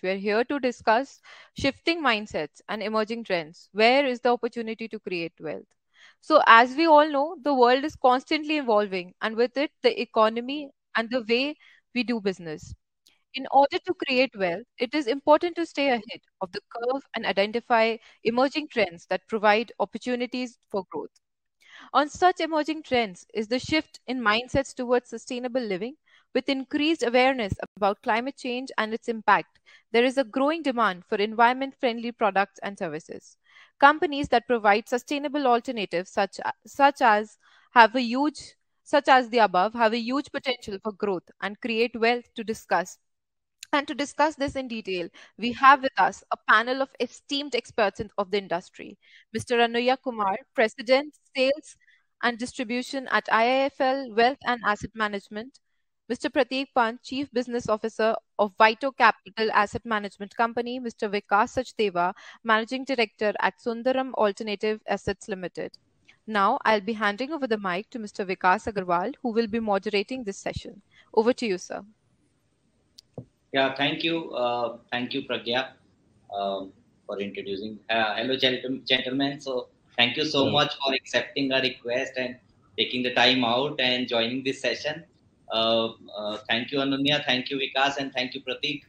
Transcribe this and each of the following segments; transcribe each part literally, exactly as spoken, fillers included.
Exchange. We're here to discuss shifting mindsets and emerging trends. Where is the opportunity to create wealth? So, as we all know, the world is constantly evolving, and with it, the economy and the way we do business. In order to create wealth, it is important to stay ahead of the curve and identify emerging trends that provide opportunities for growth. On such emerging trends is the shift in mindsets towards sustainable living. With increased awareness about climate change and its impact, there is a growing demand for environment friendly products and services. Companies that provide sustainable alternatives, such, a- such as have a huge such as the above, have a huge potential for growth and create wealth to discuss and to discuss this in detail, we have with us a panel of esteemed experts in, of the industry. Mister Anuya Kumar, President, Sales and Distribution at I I F L Wealth and Asset Management. Mister Prateek Pant, Chief Business Officer of Vito Capital Asset Management Company. Mister Vikas Sachdeva, Managing Director at Sundaram Alternative Assets Limited. Now, I'll be handing over the mic to Mister Vikas Agarwal, who will be moderating this session. Over to you, sir. Yeah, thank you. Uh, thank you, Pragya, um, for introducing. Uh, hello, gentle- gentlemen. So, thank you so Hello. much for accepting our request and taking the time out and joining this session. Uh, uh, thank you, Anunya. Thank you, Vikas, and thank you, Prateek.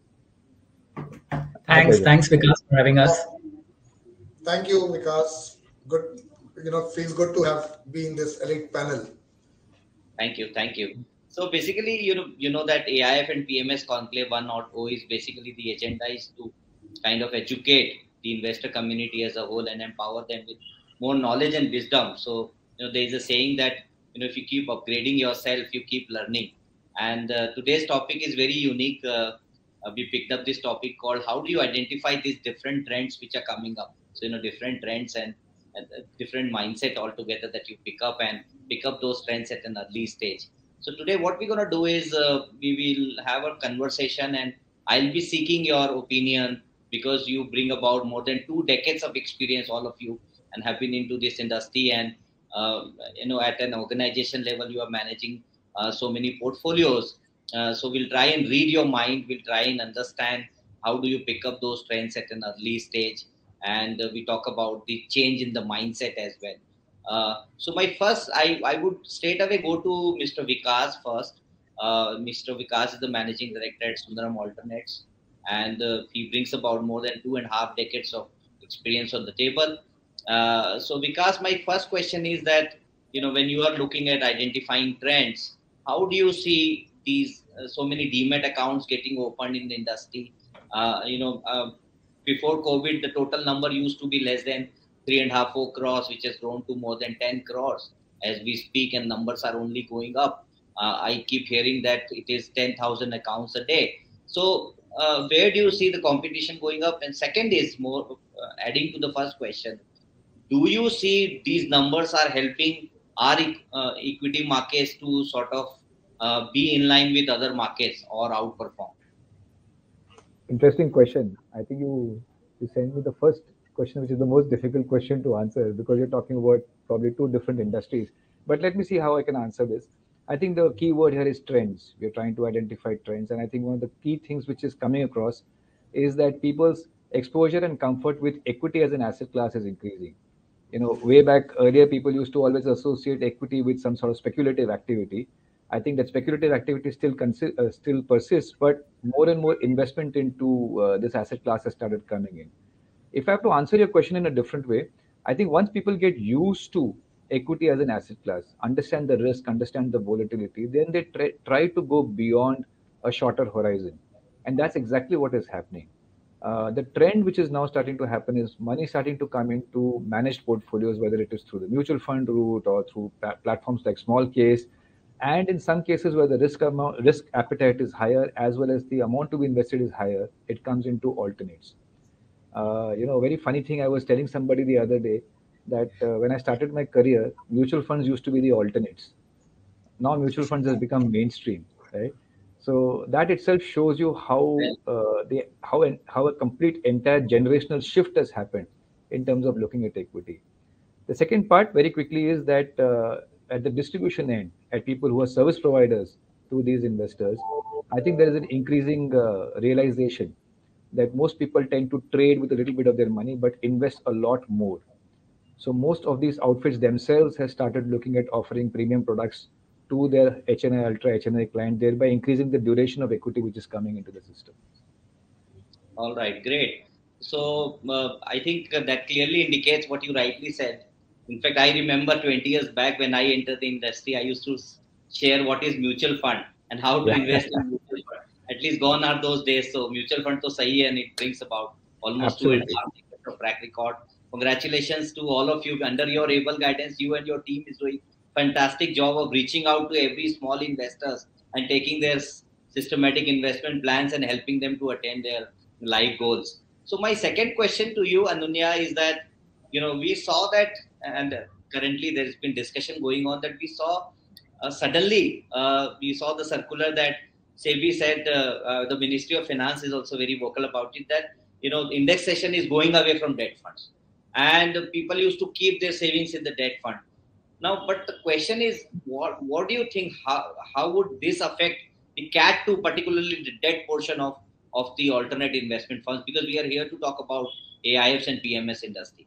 Thanks, pleasure. thanks, Vikas, for having us. Thank you, Vikas. Good, you know, feels good to have been in this elite panel. Thank you, thank you. So basically, you know, you know that A I F and P M S Conclave one point oh is basically the agenda is to kind of educate the investor community as a whole and empower them with more knowledge and wisdom. So, you know, there is a saying that, you know, if you keep upgrading yourself, you keep learning. And uh, today's topic is very unique. Uh, uh, we picked up this topic called how do you identify these different trends which are coming up. So, you know, different trends and, and uh, different mindset altogether that you pick up and pick up those trends at an early stage. So today what we're going to do is uh, we will have a conversation and I'll be seeking your opinion because you bring about more than two decades of experience, all of you, and have been into this industry. And, uh, you know, at an organization level, you are managing uh, so many portfolios. Uh, so we'll try and read your mind. We'll try and understand how do you pick up those trends at an early stage. And uh, we talk about the change in the mindset as well. Uh, so my first, I, I would straight away go to Mister Vikas first. Uh, Mister Vikas is the managing director at Sundaram Alternates, and uh, he brings about more than two and a half decades of experience on the table. Uh, so Vikas, my first question is that, you know, when you are looking at identifying trends, how do you see these uh, so many demat accounts getting opened in the industry? Uh, you know, uh, before COVID, the total number used to be less than three and a half, four crores, which has grown to more than ten crores as we speak, and numbers are only going up. Uh, I keep hearing that it is ten thousand accounts a day. So, uh, where do you see the competition going up? And second is more uh, adding to the first question. Do you see these numbers are helping our uh, equity markets to sort of uh, be in line with other markets or outperform? Interesting question. I think you you sent me the first question, which is the most difficult question to answer because you're talking about probably two different industries. But let me see how I can answer this. I think the key word here is trends. We're trying to identify trends, and I think one of the key things which is coming across is that people's exposure and comfort with equity as an asset class is increasing. You know, way back earlier, people used to always associate equity with some sort of speculative activity. I think that speculative activity still consi- uh, still persists, but more and more investment into uh, this asset class has started coming in. If I have to answer your question in a different way, I think once people get used to equity as an asset class, understand the risk, understand the volatility, then they try, try to go beyond a shorter horizon. And that's exactly what is happening. Uh, the trend which is now starting to happen is money starting to come into managed portfolios, whether it is through the mutual fund route or through pla- platforms like Small Case, and in some cases where the risk amount, risk appetite is higher as well as the amount to be invested is higher, it comes into alternates. Uh, you know, a very funny thing, I was telling somebody the other day that uh, when I started my career, mutual funds used to be the alternates. Now mutual funds has become mainstream, right? So that itself shows you how uh, the how an, how a complete entire generational shift has happened in terms of looking at equity. The second part, very quickly, is that uh, at the distribution end, at people who are service providers to these investors, I think there is an increasing uh, realization. that most people tend to trade with a little bit of their money but invest a lot more. So most of these outfits themselves have started looking at offering premium products to their H N I, ultra H N I client, thereby increasing the duration of equity which is coming into the system. All right, great. So uh, I think uh, that clearly indicates what you rightly said. In fact, I remember twenty years back when I entered the industry, I used to share what is mutual fund and how to Yeah. invest in mutual fund. At least gone are those days. So mutual fund to sahi hai, and it brings about almost two and a Absolutely. half years of track record. Congratulations to all of you. Under your able guidance, you and your team is doing fantastic job of reaching out to every small investors and taking their s- systematic investment plans and helping them to attain their life goals. So my second question to you, Anunya, is that, you know, we saw that, and currently there has been discussion going on that we saw uh, suddenly uh, we saw the circular that SEBI said, uh, uh, the Ministry of Finance is also very vocal about it, that, you know, indexation is going away from debt funds, and people used to keep their savings in the debt fund. Now, but the question is, what what do you think? How how would this affect the C A T two, particularly the debt portion of of the alternate investment funds? Because we are here to talk about A I Fs and P M S industry.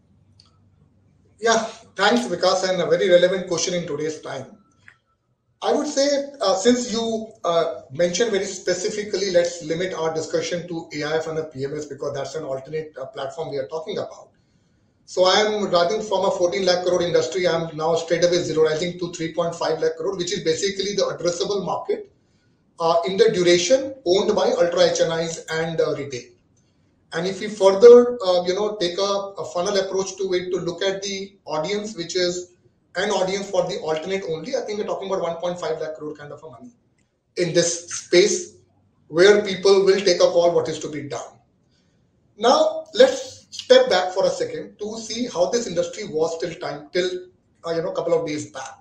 Yeah, thanks, Vikas, and a very relevant question in today's time. I would say, uh, since you uh, mentioned very specifically, let's limit our discussion to A I F and a P M S because that's an alternate uh, platform we are talking about. So I am running from a fourteen lakh crore industry. I'm now straight away zeroizing to three point five lakh crore, which is basically the addressable market uh, in the duration owned by ultra H N Is and uh, retail. And if we further, uh, you know, take a, a funnel approach to it to look at the audience, which is an audience for the alternate only, I think we're talking about one point five lakh crore kind of a money in this space where people will take a call what is to be done. Now, let's step back for a second to see how this industry was till time, till, uh, you know, a couple of days back.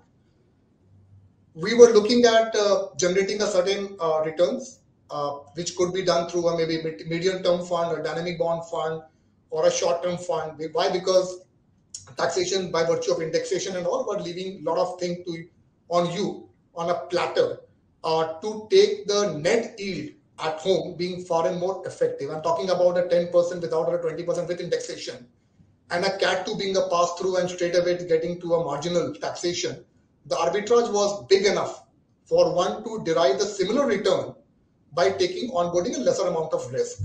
We were looking at uh, generating a certain uh, returns, uh, which could be done through a maybe medium-term fund, a dynamic bond fund, or a short-term fund. Why? Because taxation by virtue of indexation and all were leaving a lot of things to on you on a platter uh, to take the net yield at home being far and more effective. I'm talking about a ten percent without or a twenty percent with indexation, and a C A T two being a pass-through and straight away getting to a marginal taxation. The arbitrage was big enough for one to derive the similar return by taking onboarding a lesser amount of risk.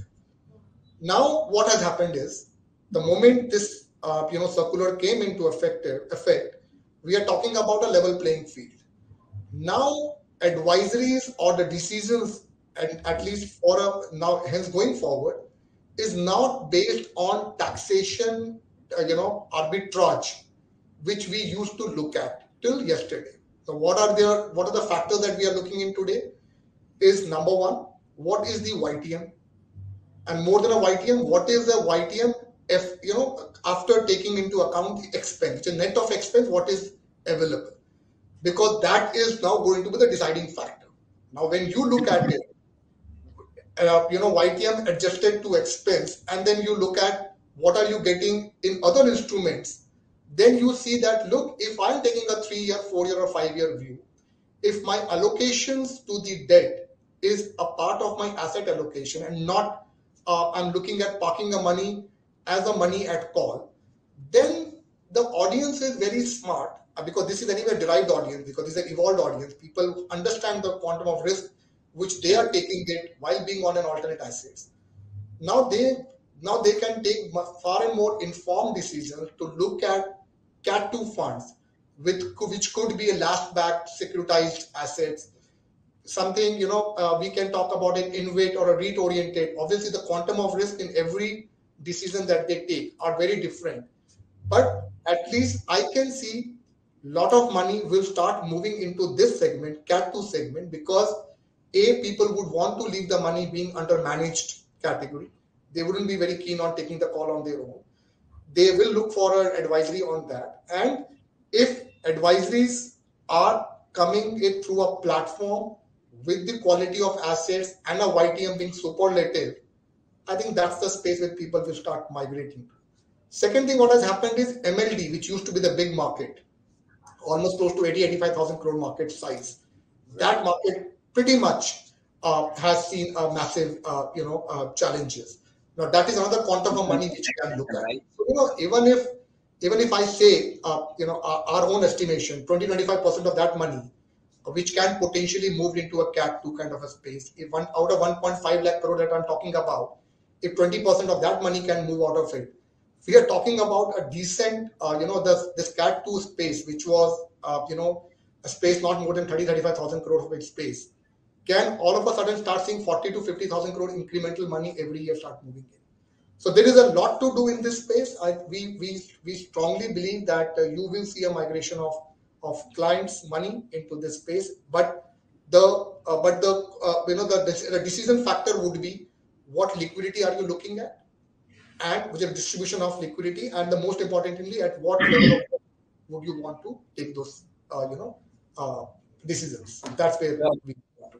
Now, what has happened is the moment this uh, you know circular came into effective effect, we are talking about a level playing field. Now, advisories or the decisions, at, at least for a now hence going forward, is not based on taxation, uh, you know, arbitrage, which we used to look at till yesterday. So, what are there? What are the factors that we are looking in today? Is number one, what is the Y T M? And more than a Y T M, what is the Y T M if, you know, after taking into account the expense, the net of expense, what is available? Because that is now going to be the deciding factor. Now, when you look at it, uh, you know, Y T M adjusted to expense, and then you look at what are you getting in other instruments, then you see that, look, if I'm taking a three-year, four-year, or five-year view, if my allocations to the debt is a part of my asset allocation and not uh, I'm looking at parking the money as a money at call, then the audience is very smart uh, because this is anyway derived audience, because this is an evolved audience. People who understand the quantum of risk which they are taking it while being on an alternate assets. Now they now they can take far and more informed decisions to look at C A T two funds, with which could be a last-backed securitized assets. Something, you know, uh, we can talk about an InvIT or a REIT oriented. Obviously, the quantum of risk in every decision that they take are very different. But at least I can see a lot of money will start moving into this segment, C A T two segment, because A, people would want to leave the money being under managed category. They wouldn't be very keen on taking the call on their own. They will look for an advisory on that. And if advisories are coming in through a platform with the quality of assets and a Y T M being superlative, I think that's the space where people will start migrating to. Second thing, what has happened is M L D, which used to be the big market, almost close to eighty, eighty-five thousand crore market size. That market pretty much uh, has seen a massive, uh, you know, uh, challenges. Now that is another quantum of money which you can look at. Right. So, you know, even if even if I say, uh, you know, our, our own estimation, twenty to twenty-five percent of that money, which can potentially move into a cat two kind of a space. If one out of one point five lakh crore that I'm talking about, if twenty percent of that money can move out of it, we are talking about a decent, uh, you know, the, this cat two space, which was, uh, you know, a space not more than thirty, thirty-five thousand crore of its space, can all of a sudden start seeing forty to fifty thousand crore incremental money every year start moving in. So there is a lot to do in this space. I, we, we, we strongly believe that uh, you will see a migration of, of clients' money into this space, but the uh, but the uh, you know the, the decision factor would be what liquidity are you looking at, and with the distribution of liquidity, and the most importantly, at what level of would you want to take those uh, you know uh, decisions. That's where Yeah. we.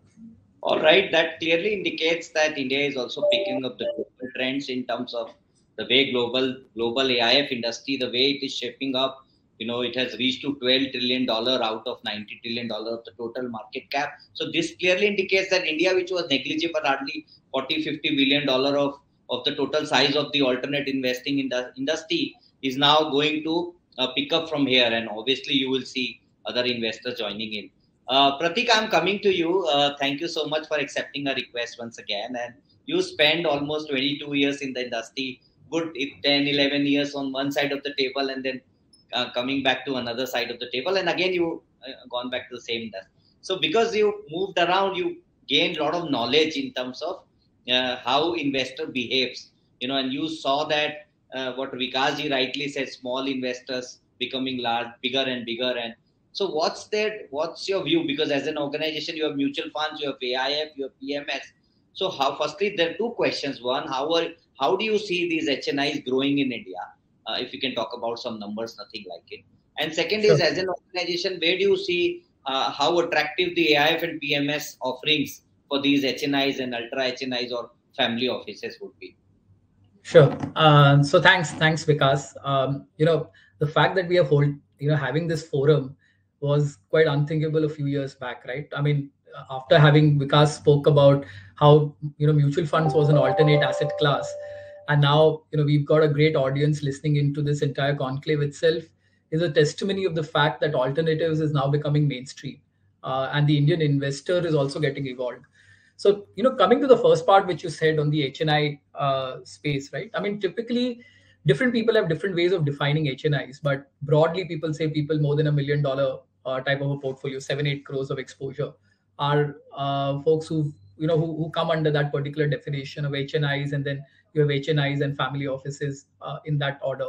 All right, that clearly indicates that India is also picking up the global trends in terms of the way global global A I F industry, the way it is shaping up. You know, it has reached to twelve trillion dollar out of ninety trillion dollar of the total market cap. So this clearly indicates that India, which was negligible, hardly forty, fifty billion dollar of of the total size of the alternate investing in the industry, is now going to uh, pick up from here, and obviously you will see other investors joining in. Uh, Pratik, I'm coming to you. Uh, thank you so much for accepting our request once again. And you spent almost twenty-two years in the industry, good ten, eleven years on one side of the table, and then uh, coming back to another side of the table. And again, you uh, gone back to the same industry. So because you moved around, you gained a lot of knowledge in terms of uh, how investor behaves. You know, and you saw that uh, what Vikasji rightly said, small investors becoming large, bigger and bigger, and so what's that? What's your view? Because as an organization, you have mutual funds, you have A I F, you have P M S. So how? Firstly, there are two questions. One, how are how do you see these H N Is growing in India? Uh, if you can talk about some numbers, nothing like it. And second Sure. is, as an organization, where do you see uh, how attractive the A I F and P M S offerings for these H N Is and ultra H N Is or family offices would be? Sure. Uh, so thanks, thanks, Vikas. Um, you know, the fact that we are hold, you know, having this forum was quite unthinkable a few years back, right? I mean, after having Vikas spoke about how, you know, mutual funds was an alternate asset class, and now, you know, we've got a great audience listening into this entire conclave itself, is a testimony of the fact that alternatives is now becoming mainstream, uh, and the Indian investor is also getting evolved. So, you know, coming to the first part, which you said on the H N I uh, space, right? I mean, typically, different people have different ways of defining H N Is, but broadly, people say people more than a million dollar uh, type of a portfolio, seven, eight crores of exposure, are uh, folks who you know who, who come under that particular definition of H N Is, and then you have H N Is and family offices uh, in that order.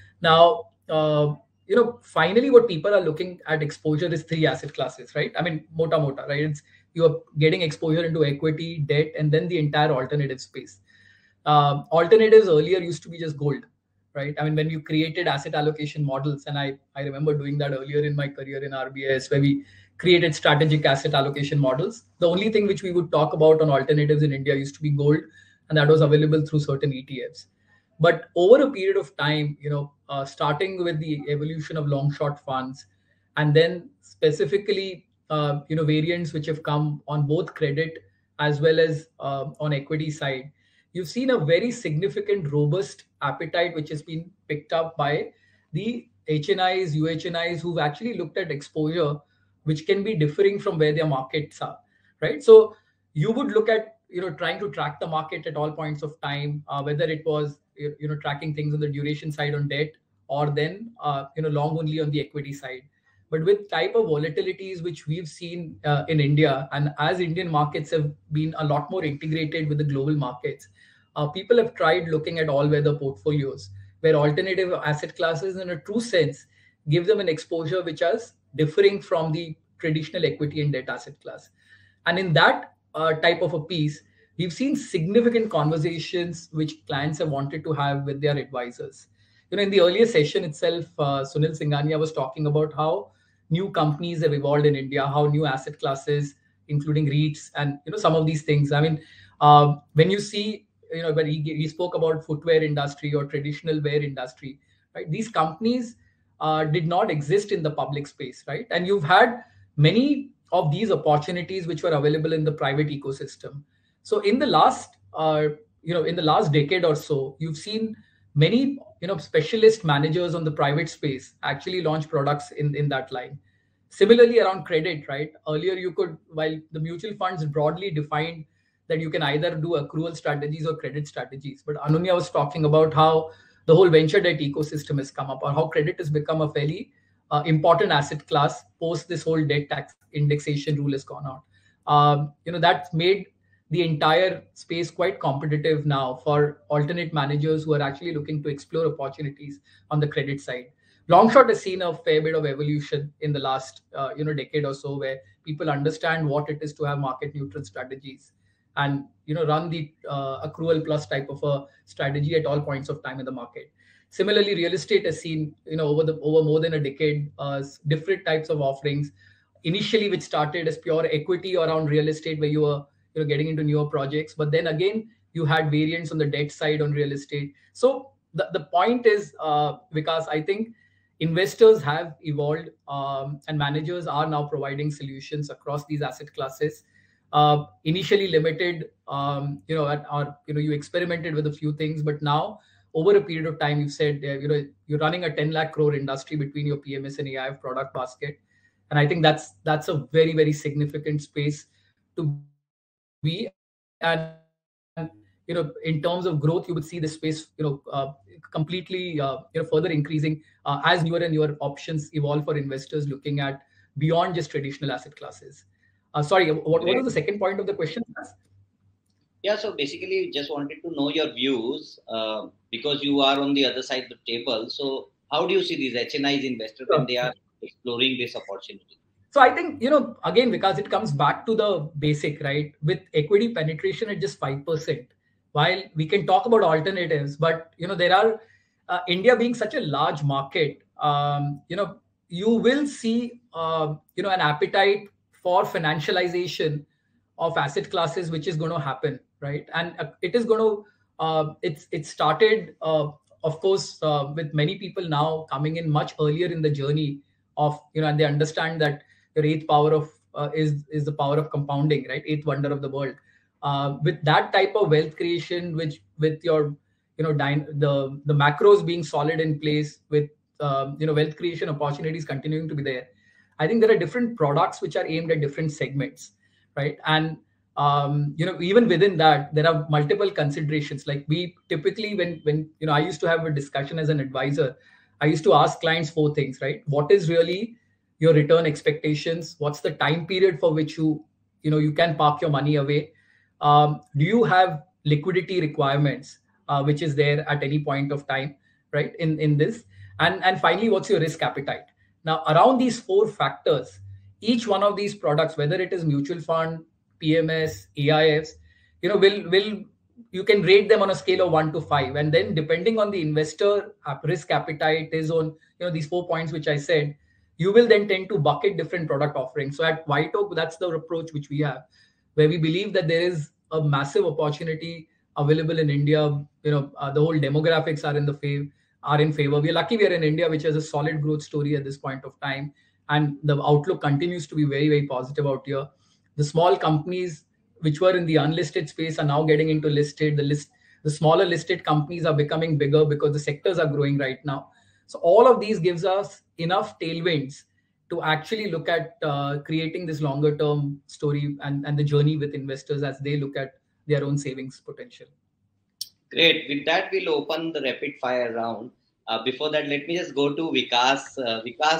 Now, uh, you know, finally, what people are looking at exposure is three asset classes, right? I mean, mota mota, right? It's you are getting exposure into equity, debt, and then the entire alternative space. Um, alternatives earlier used to be just gold, right? I mean, when you created asset allocation models, and I, I remember doing that earlier in my career in R B S, where we created strategic asset allocation models. The only thing which we would talk about on alternatives in India used to be gold, and that was available through certain E T Fs. But over a period of time, you know, uh, starting with the evolution of long short funds, and then specifically, uh, you know, variants which have come on both credit as well as uh, on equity side, you've seen a very significant, robust appetite which has been picked up by the H N Is, U H N Is who've actually looked at exposure which can be differing from where their markets are, right? So you would look at, you know, trying to track the market at all points of time, uh, whether it was, you know, tracking things on the duration side on debt, or then, uh, you know, long only on the equity side. But with type of volatilities which we've seen uh, in India, and as Indian markets have been a lot more integrated with the global markets, uh, people have tried looking at all-weather portfolios, where alternative asset classes, in a true sense, give them an exposure which is differing from the traditional equity and debt asset class. And in that uh, type of a piece, we've seen significant conversations which clients have wanted to have with their advisors. You know, in the earlier session itself, uh, Sunil Singhania was talking about how new companies have evolved in India, how new asset classes, including REITs and, you know, some of these things. I mean, uh, when you see, you know, when he, he spoke about footwear industry or traditional wear industry, right? These companies uh, did not exist in the public space, right? And you've had many of these opportunities which were available in the private ecosystem. So in the last, uh, you know, in the last decade or so, you've seen many, you know, specialist managers on the private space actually launch products in, in that line. Similarly, around credit, right? Earlier, you could, while the mutual funds broadly defined that you can either do accrual strategies or credit strategies, but Anunya was talking about how the whole venture debt ecosystem has come up, or how credit has become a fairly uh, important asset class post this whole debt tax indexation rule has gone out. Um, you know, that's made the entire space quite competitive now for alternate managers who are actually looking to explore opportunities on the credit side. Longshot has seen a fair bit of evolution in the last uh, you know decade or so, where people understand what it is to have market neutral strategies and you know run the uh, accrual plus type of a strategy at all points of time in the market. Similarly, real estate has seen you know over the over more than a decade uh, different types of offerings. Initially, which started as pure equity around real estate, where you were you know getting into newer projects, but then again you had variants on the debt side on real estate. So the, the point is, uh, because I think investors have evolved um, and managers are now providing solutions across these asset classes. Uh, initially limited, um, you know, at, or you know, you experimented with a few things, but now over a period of time, you've said uh, you know you're running a ten lakh crore industry between your P M S and A I F product basket, and I think that's that's a very very significant space to be. And you know, in terms of growth, you would see the space you know uh, completely uh, you know further increasing uh, as newer and newer options evolve for investors looking at beyond just traditional asset classes. Uh, sorry, what, what was the second point of the question? Yeah, so basically, just wanted to know your views uh, because you are on the other side of the table. So, how do you see these H N Is investors when they are exploring this opportunity? So I think, you know, again, because it comes back to the basic, right? With equity penetration at just five percent, while we can talk about alternatives, but, you know, there are, uh, India being such a large market, um, you know, you will see, uh, you know, an appetite for financialization of asset classes, which is going to happen, right? And uh, it is going to, uh, it's it started, uh, of course, uh, with many people now coming in much earlier in the journey of, you know, and they understand that your eighth power of uh, is is the power of compounding, right? Eighth wonder of the world. Uh, with that type of wealth creation, which with your, you know, dy- the the macros being solid in place, with um, you know wealth creation opportunities continuing to be there, I think there are different products which are aimed at different segments, right? And um, you know, even within that, there are multiple considerations. Like we typically, when when you know, I used to have a discussion as an advisor, I used to ask clients four things, right? What is really your return expectations? What's the time period for which you, you know, you can park your money away? Um, do you have liquidity requirements, uh, which is there at any point of time, right? In in this, and and finally, what's your risk appetite? Now, around these four factors, each one of these products, whether it is mutual fund, P M S, A I Fs, you know, will will you can rate them on a scale of one to five, and then depending on the investor risk appetite is on you know these four points which I said, you will then tend to bucket different product offerings. So at White Oak, that's the approach which we have, where we believe that there is a massive opportunity available in India. You know, uh, the whole demographics are in the favor. Are in favor. We are lucky we are in India, which has a solid growth story at this point of time, and the outlook continues to be very very positive out here. The small companies which were in the unlisted space are now getting into listed. The list, the smaller listed companies are becoming bigger because the sectors are growing right now. So all of these gives us enough tailwinds to actually look at uh, creating this longer term story and, and the journey with investors as they look at their own savings potential. Great. With that, we'll open the rapid fire round. Uh, before that, let me just go to Vikas. Uh, Vikas,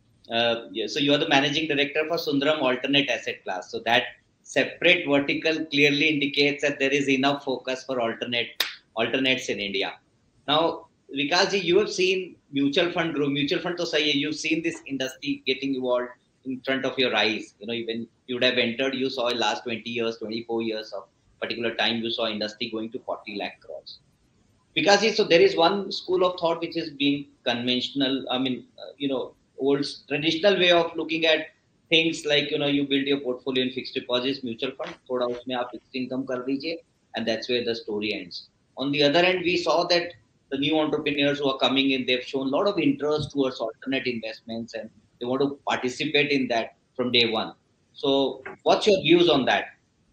uh, yeah, so you are the managing director for Sundaram Alternate Asset Class. So that separate vertical clearly indicates that there is enough focus for alternate alternates in India. Now, Vikas ji, you have seen mutual fund grow. Mutual fund to say you've seen this industry getting evolved in front of your eyes. You know, even you would have entered, you saw in last twenty years, twenty-four years of particular time, you saw industry going to forty lakh crores. Because so there is one school of thought which is being conventional. I mean, uh, you know, old traditional way of looking at things, like, you know, you build your portfolio in fixed deposits, mutual fund, thoda usme aap fixed income kar dijiye, and that's where the story ends. On the other hand, we saw that the new entrepreneurs who are coming in, they've shown a lot of interest towards alternate investments and they want to participate in that from day one. So what's your views on that?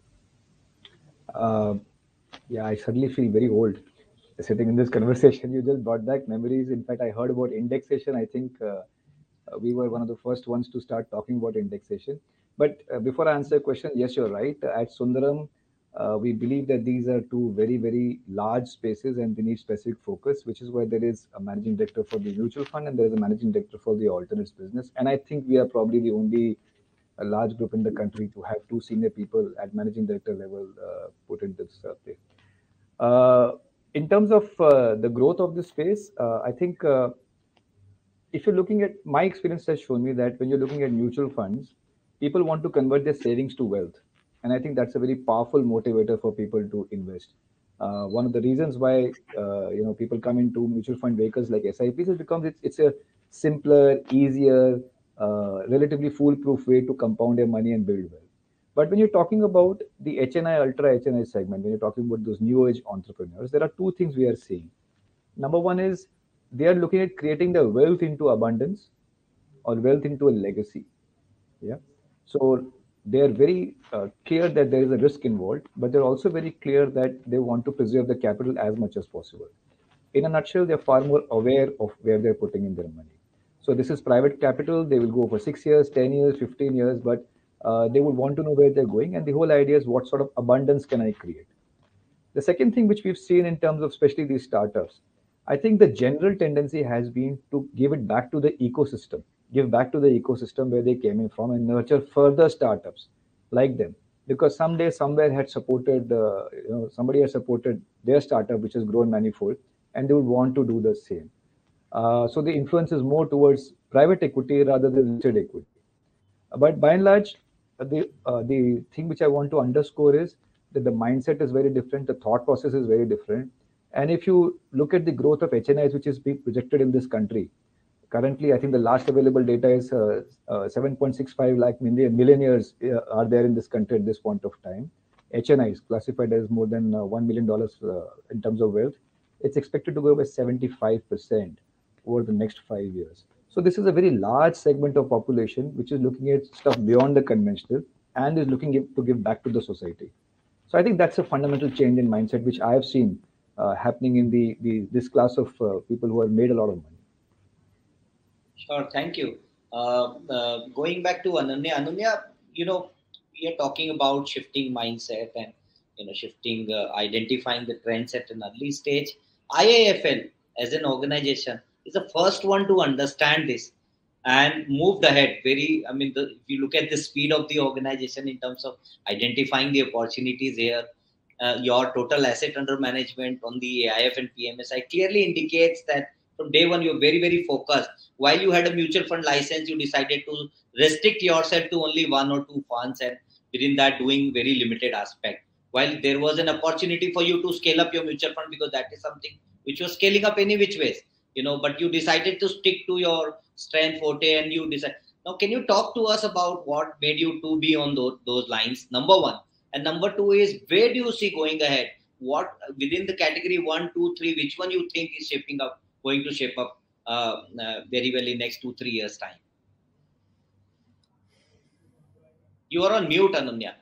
Uh, yeah, I suddenly feel very old sitting in this conversation. You just brought back memories. In fact, I heard about indexation. I think uh, uh, we were one of the first ones to start talking about indexation. But uh, before I answer your question, yes, you're right. At Sundaram, uh, we believe that these are two very, very large spaces and they need specific focus, which is why there is a managing director for the mutual fund and there is a managing director for the alternates business. And I think we are probably the only a large group in the country to have two senior people at managing director level uh, put in this uh, place. Uh, in terms of uh, the growth of this space, uh, I think uh, if you're looking at my experience has shown me that when you're looking at mutual funds, people want to convert their savings to wealth, and I think that's a very powerful motivator for people to invest. Uh, one of the reasons why uh, you know people come into mutual fund vehicles like S I Ps is because it's it's a simpler, easier, uh, relatively foolproof way to compound your money and build wealth. But when you're talking about the H N I, ultra H N I segment, when you're talking about those new age entrepreneurs, there are two things we are seeing. Number one is they are looking at creating the wealth into abundance or wealth into a legacy. Yeah. So they are very uh, clear that there is a risk involved, but they're also very clear that they want to preserve the capital as much as possible. In a nutshell, they're far more aware of where they're putting in their money. So this is private capital. They will go for six years, ten years, fifteen years, but uh, they would want to know where they're going. And the whole idea is what sort of abundance can I create? The second thing which we've seen in terms of especially these startups, I think the general tendency has been to give it back to the ecosystem, give back to the ecosystem where they came in from and nurture further startups like them. Because someday, somewhere had supported, uh, you know, somebody has supported their startup, which has grown manifold, and they would want to do the same. Uh, so the influence is more towards private equity rather than listed equity. But by and large, uh, the uh, the thing which I want to underscore is that the mindset is very different, the thought process is very different. And if you look at the growth of H N Is, which is being projected in this country, currently, I think the last available data is uh, uh, seven point six five lakh million millionaires uh, are there in this country at this point of time. H N Is classified as more than uh, one million dollars uh, in terms of wealth. It's expected to grow by seventy-five percent over the next five years. So this is a very large segment of population which is looking at stuff beyond the conventional and is looking to give back to the society. So I think that's a fundamental change in mindset which I have seen uh, happening in the, the this class of uh, people who have made a lot of money. Sure, thank you. Uh, uh, going back to Ananya, Ananya, you know, we are talking about shifting mindset and you know shifting, uh, identifying the trends at an early stage. I I F L as an organization is the first one to understand this and moved ahead. Very, I mean, the, if you look at the speed of the organization in terms of identifying the opportunities here, uh, your total asset under management on the A I F and P M S I clearly indicates that from day one, you're very, very focused. While you had a mutual fund license, you decided to restrict yourself to only one or two funds and within that doing very limited aspect. While there was an opportunity for you to scale up your mutual fund because that is something which was scaling up any which ways, you know, but you decided to stick to your strength forte and you decide. Now, can you talk to us about what made you to be on those, those lines? Number one. And number two is where do you see going ahead? What within the category one, two, three, which one you think is shaping up? Going to shape up uh, uh, very well in next two, three years' time. You are on mute, Ananya.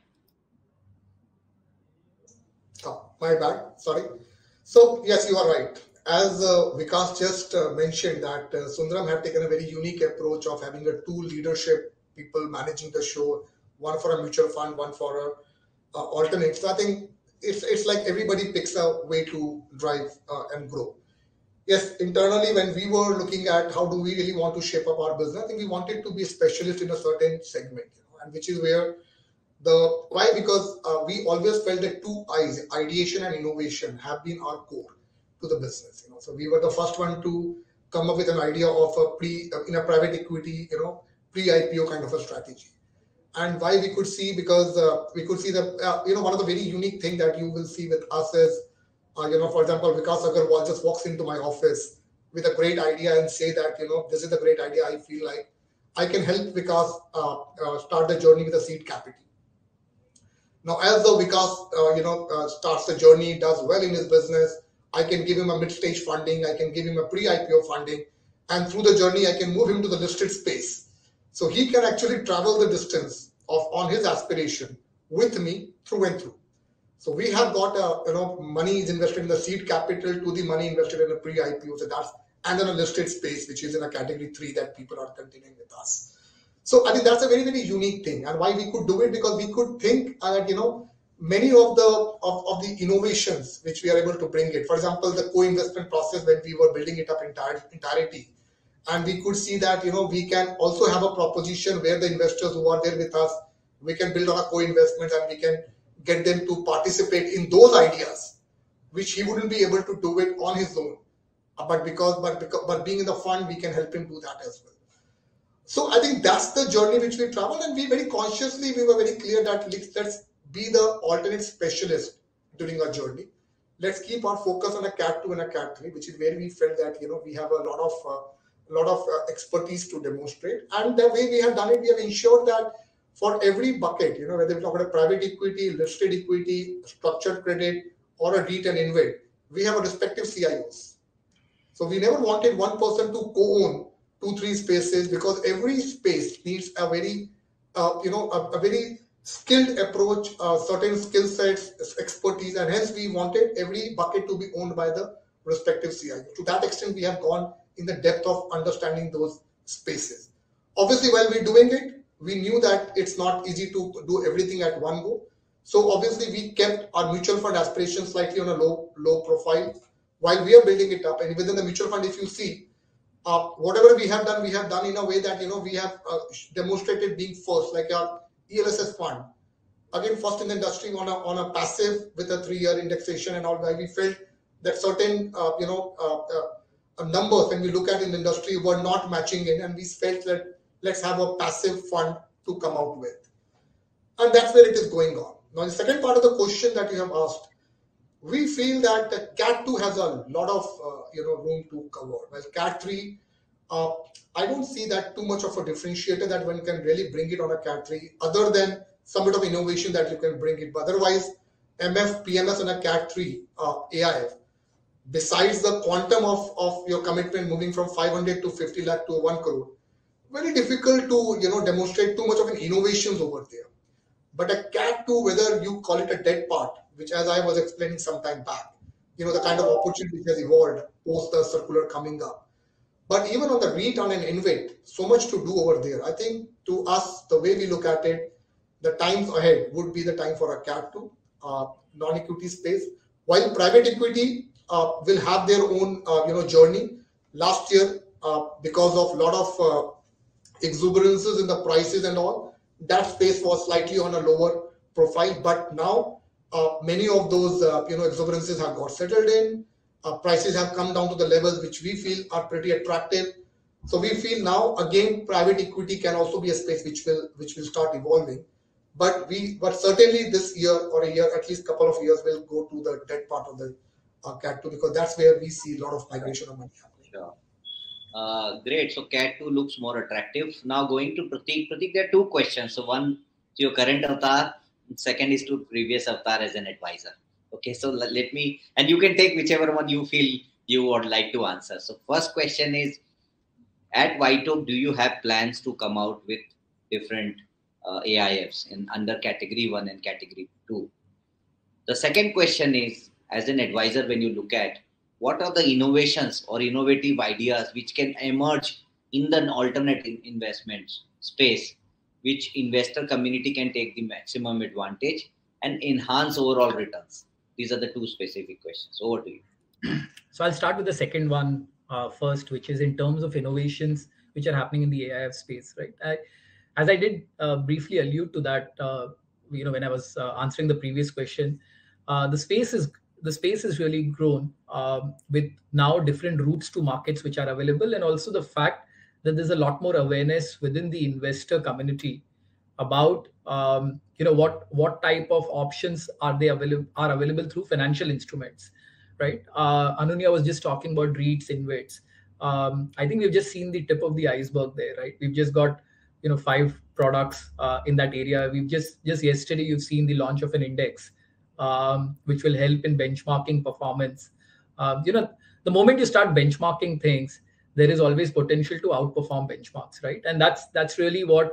Oh, my bad. Sorry. So, yes, you are right. As uh, Vikas just uh, mentioned that uh, Sundaram have taken a very unique approach of having a two leadership people managing the show, one for a mutual fund, one for a uh, alternate. So I think it's it's like everybody picks a way to drive uh, and grow. Yes, internally, when we were looking at how do we really want to shape up our business, I think we wanted to be a specialist in a certain segment, you know, and which is where the why because uh, we always felt that two I's, ideation and innovation, have been our core to the business. You know, so we were the first one to come up with an idea of a pre uh, in a private equity, you know, pre-I P O kind of a strategy. And why we could see because uh, we could see that uh, you know one of the very unique thing that you will see with us is. Uh, you know, for example, Vikas Agarwal just walks into my office with a great idea and say that, you know, this is a great idea. I feel like I can help Vikas uh, uh, start the journey with a seed capital. Now, as the Vikas, uh, you know, uh, starts the journey, does well in his business, I can give him a mid-stage funding. I can give him a pre-I P O funding. And through the journey, I can move him to the listed space. So he can actually travel the distance of on his aspiration with me through and through. So we have got uh, you know money is invested in the seed capital to the money invested in a pre-I P O. So that's and then a listed space, which is in a category three that people are continuing with us. So I think that's a very, very unique thing. And why we could do it, because we could think that, you know, many of the of, of the innovations which we are able to bring it. For example, the co-investment process when we were building it up entire, entirety. And we could see that, you know, we can also have a proposition where the investors who are there with us, we can build on a co-investment and we can get them to participate in those ideas, which he wouldn't be able to do it on his own. But because, but because, but being in the fund, we can help him do that as well. So I think that's the journey which we traveled, and we very consciously, we were very clear that let's, let's be the alternate specialist during our journey. Let's keep our focus on a cat two and a cat three, which is where we felt that, you know, we have a lot of, uh, lot of uh, expertise to demonstrate. And the way we have done it, we have ensured that for every bucket, you know, whether we talk about private equity, listed equity, structured credit, or a REIT and InvIT, we have a respective C I Os. So we never wanted one person to co-own two, three spaces, because every space needs a very, uh, you know, a, a very skilled approach, uh, certain skill sets, expertise, and hence we wanted every bucket to be owned by the respective C I O. To that extent, we have gone in the depth of understanding those spaces. Obviously, while we're doing it, we knew that it's not easy to do everything at one go. So obviously, we kept our mutual fund aspirations slightly on a low, low profile while we are building it up. And within the mutual fund, if you see, uh, whatever we have done, we have done in a way that, you know, we have uh, demonstrated being first, like our E L S S fund. Again, first in the industry on a, on a passive with a three-year indexation and all, why we felt that certain, uh, you know, uh, uh, numbers when we look at in the industry were not matching in, and we felt that let's have a passive fund to come out with. And that's where it is going on. Now, the second part of the question that you have asked, we feel that the cat two has a lot of uh, you know room to cover. While cat three, uh, I don't see that too much of a differentiator that one can really bring it on a cat three, other than some bit of innovation that you can bring it. But otherwise, M F, P M S and a cat three, uh, A I F, besides the quantum of, of your commitment moving from five hundred to fifty lakh to one crore, very difficult to you know demonstrate too much of an innovations over there. But a cat two, whether you call it a dead part, which as I was explaining some time back, you know, the kind of opportunity which has evolved post the circular coming up. But even on the REIT on an InvIT, so much to do over there. I think to us, the way we look at it, the times ahead would be the time for a cat two, uh, non-equity space. While private equity uh, will have their own, uh, you know, journey. Last year, uh, because of a lot of uh, exuberances in the prices and all, that space was slightly on a lower profile. But now, uh, many of those, uh, you know, exuberances have got settled in. Uh, prices have come down to the levels which we feel are pretty attractive. So we feel now again private equity can also be a space which will which will start evolving. But we but certainly this year or a year, at least couple of years, will go to the debt part of the uh, cat two, because that's where we see a lot of migration of money happening. Sure. Uh, great. So cat two looks more attractive. Now going to Prateek. Prateek, there are two questions. So one to your current avatar, second is to previous avatar as an advisor. Okay, so let me, and you can take whichever one you feel you would like to answer. So first question is, at White Oak, do you have plans to come out with different uh, A I Fs in under category one and category two? The second question is, as an advisor, when you look at what are the innovations or innovative ideas which can emerge in the alternate investment space, which investor community can take the maximum advantage and enhance overall returns? These are the two specific questions. Over to you. So I'll start with the second one uh, first, which is in terms of innovations which are happening in the A I F space, right? I, as I did uh, briefly allude to that, uh, you know, when I was uh, answering the previous question, uh, the space is the space has really grown um, with now different routes to markets which are available, and also the fact that there's a lot more awareness within the investor community about um, you know what what type of options are they available are available through financial instruments, right? Uh, Anunya was just talking about REITs, InvITs. Um, I think we've just seen the tip of the iceberg there, right? We've just got you know five products uh, in that area. We've just just yesterday you've seen the launch of an index, um, which will help in benchmarking performance. Um, you know, the moment you start benchmarking things, there is always potential to outperform benchmarks, right? And that's that's really what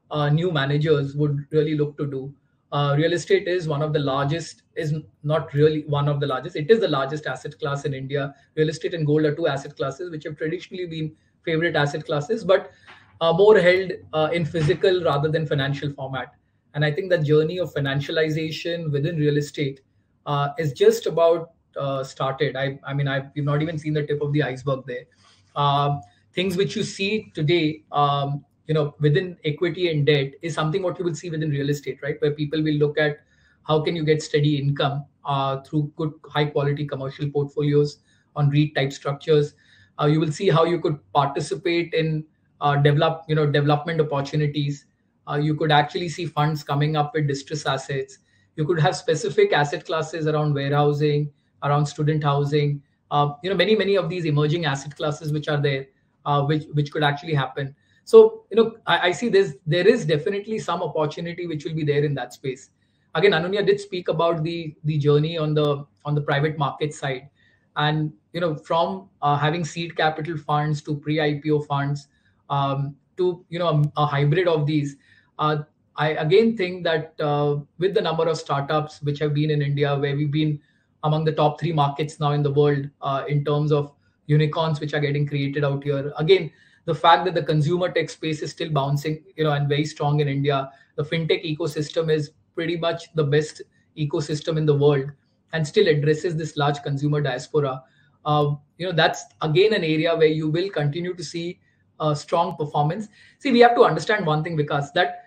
uh, new managers would really look to do. Uh, real estate is one of the largest, is not really one of the largest, it is the largest asset class in India. Real estate and gold are two asset classes which have traditionally been favorite asset classes, but uh, more held uh, in physical rather than financial format. And I think the journey of financialization within real estate uh, is just about uh, started. I, I mean, I've, we've not even seen the tip of the iceberg there. Um, things which you see today, um, you know, within equity and debt is something what you will see within real estate, right? Where people will look at how can you get steady income uh, through good, high quality commercial portfolios on REIT type structures. Uh, you will see how you could participate in uh, develop, you know, development opportunities. Uh, you could actually see funds coming up with distress assets. You could have specific asset classes around warehousing, around student housing. Uh, you know, many many of these emerging asset classes which are there, uh, which which could actually happen. So you know, I, I see there's there is definitely some opportunity which will be there in that space. Again, Anunya did speak about the the journey on the on the private market side, and you know, from uh, having seed capital funds to pre-I P O funds, um, to you know a, a hybrid of these. Uh, I again think that uh, with the number of startups which have been in India, where we've been among the top three markets now in the world uh, in terms of unicorns which are getting created out here. Again, the fact that the consumer tech space is still bouncing, you know, and very strong in India. The fintech ecosystem is pretty much the best ecosystem in the world and still addresses this large consumer diaspora. Uh, you know, that's again an area where you will continue to see uh, strong performance. See, we have to understand one thing, because that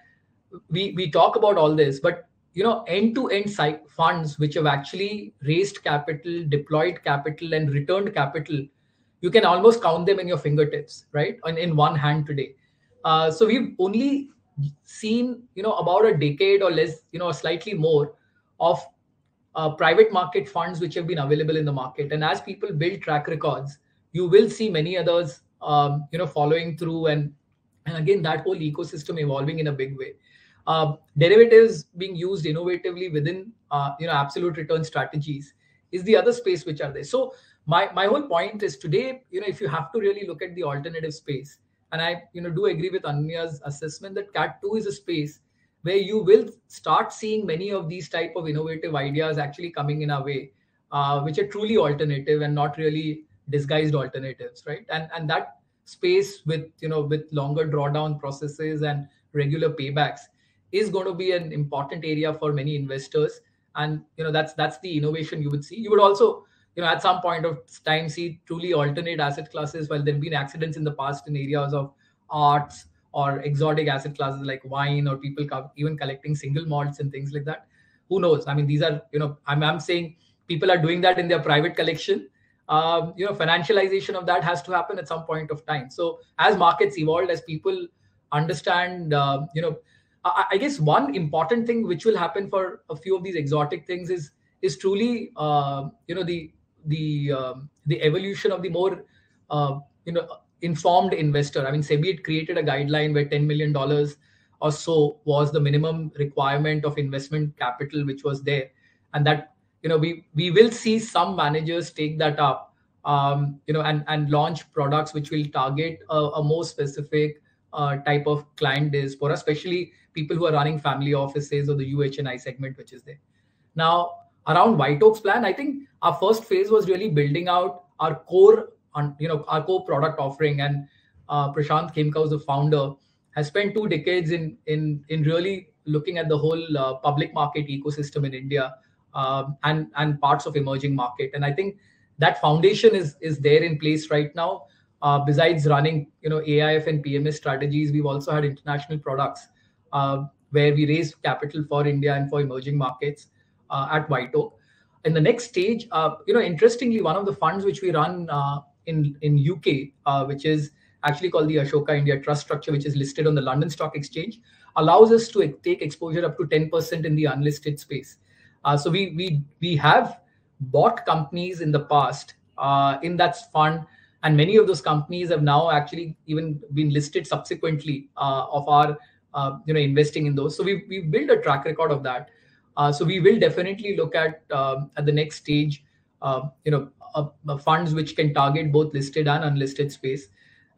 we we talk about all this, but you know, end-to-end funds which have actually raised capital, deployed capital, and returned capital, you can almost count them in your fingertips, right? And in one hand today. Uh, so we've only seen, you know, about a decade or less, you know, slightly more of uh, private market funds which have been available in the market. And as people build track records, you will see many others, um, you know, following through, and and again that whole ecosystem evolving in a big way. Uh, derivatives being used innovatively within uh, you know absolute return strategies is the other space which are there. So my my whole point is today, you know, if you have to really look at the alternative space, and I you know do agree with Anunya's assessment that Cat two is a space where you will start seeing many of these type of innovative ideas actually coming in our way, uh, which are truly alternative and not really disguised alternatives, right? And and that space with you know with longer drawdown processes and regular paybacks is going to be an important area for many investors. And you know that's that's the innovation you would see. You would also you know at some point of time see truly alternate asset classes. While there have been accidents in the past in areas of arts or exotic asset classes like wine, or people co- even collecting single malts and things like that. Who knows? I mean, these are you know I'm, I'm saying people are doing that in their private collection. Um, you know financialization of that has to happen at some point of time. So as markets evolve, as people understand, uh, you know I, I guess one important thing which will happen for a few of these exotic things is is truly uh, you know the the um, the evolution of the more uh, you know informed investor. I mean, SEBI had created a guideline where ten million dollars or so was the minimum requirement of investment capital which was there, and that you know we we will see some managers take that up, um, you know and and launch products which will target a, a more specific uh, type of client base for especially people who are running family offices or the U H N I segment which is there. Now around White Oak's plan, I think our first phase was really building out our core on you know our core product offering, and uh, Prashant Khemka, the founder, has spent two decades in in in really looking at the whole uh, public market ecosystem in India, um, and and parts of emerging market. And I think that foundation is is there in place right now. Uh, besides running you know A I F and P M S strategies, we've also had international products uh, where we raised capital for India and for emerging markets uh, at White Oak. In the next stage, uh, you know, interestingly, one of the funds which we run uh, in in U K, uh, which is actually called the Ashoka India Trust Structure, which is listed on the London Stock Exchange, allows us to take exposure up to ten percent in the unlisted space. Uh, so we we we have bought companies in the past uh, in that fund, and many of those companies have now actually even been listed subsequently uh, of our uh, you know investing in those. So we we built a track record of that. Uh, so we will definitely look at um, at the next stage, uh, you know, uh, uh, funds which can target both listed and unlisted space.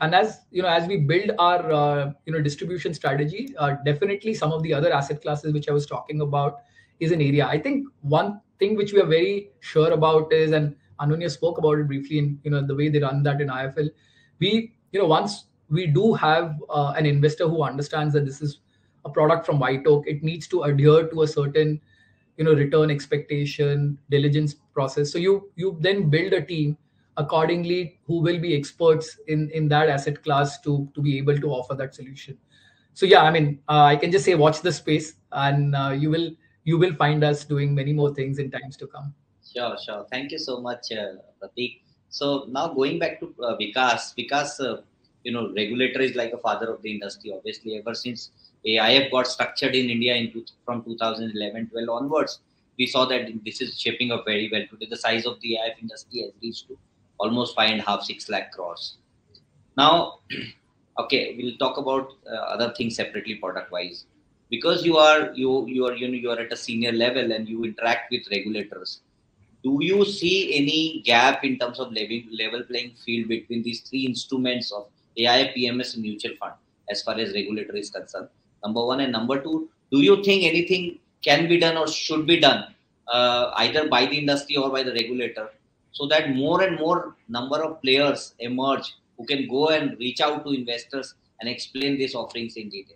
And as you know, as we build our uh, you know distribution strategy, uh, definitely some of the other asset classes which I was talking about is an area. I think one thing which we are very sure about is, and Anunya spoke about it briefly in you know the way they run that in I F L. We you know once we do have uh, an investor who understands that this is a product from White Oak, it needs to adhere to a certain you know return expectation, diligence process. So you you then build a team accordingly who will be experts in in that asset class to to be able to offer that solution. So yeah, I mean, uh, I can just say watch the space, and uh, you will you will find us doing many more things in times to come. Sure, sure. Thank you so much, uh, Prateek. So now going back to uh, Vikas, Vikas, uh, you know, regulator is like a father of the industry. Obviously, ever since A I F got structured in India in two, from two thousand eleven twelve onwards, we saw that this is shaping up very well. Today, the size of the A I F industry has reached to almost five and a half, six lakh crores. Now, okay, we'll talk about uh, other things separately, product-wise. Because you are you you are you know you are at a senior level and you interact with regulators. Do you see any gap in terms of level, level playing field between these three instruments of A I F, P M S, and mutual fund as far as regulator is concerned? Number one. And number two, do you think anything can be done or should be done uh, either by the industry or by the regulator so that more and more number of players emerge who can go and reach out to investors and explain these offerings in detail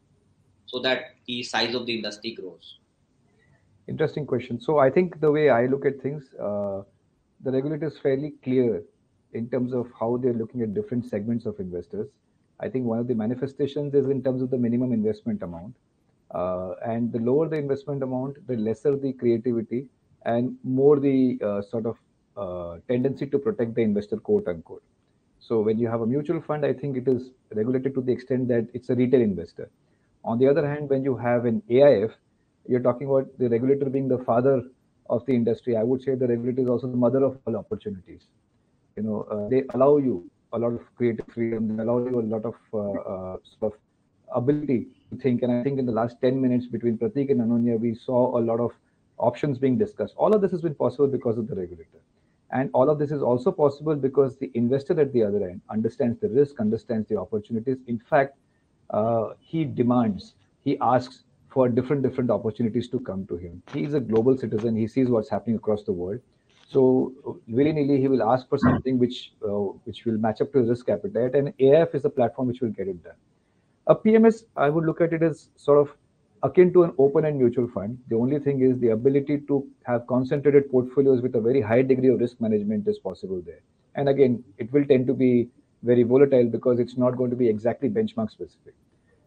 so that the size of the industry grows? Interesting question. So I think the way I look at things, uh, the regulator is fairly clear in terms of how they're looking at different segments of investors. I think one of the manifestations is in terms of the minimum investment amount. Uh, and the lower the investment amount, the lesser the creativity and more the uh, sort of uh, tendency to protect the investor, quote unquote. So when you have a mutual fund, I think it is regulated to the extent that it's a retail investor. On the other hand, when you have an A I F, you're talking about the regulator being the father of the industry. I would say the regulator is also the mother of all opportunities. You know, uh, they allow you a lot of creative freedom. They allow you a lot of uh, uh, sort of ability to think. And I think in the last ten minutes between Prateek and Anunya, we saw a lot of options being discussed. All of this has been possible because of the regulator. And all of this is also possible because the investor at the other end understands the risk, understands the opportunities. In fact, uh, he demands, he asks for different different opportunities to come to him. He is a global citizen. He sees what's happening across the world. So willy-nilly, he will ask for something which uh, which will match up to his risk appetite. And A I F is a platform which will get it done. A P M S, I would look at it as sort of akin to an open-end mutual fund. The only thing is the ability to have concentrated portfolios with a very high degree of risk management is possible there. And again, it will tend to be very volatile because it's not going to be exactly benchmark specific.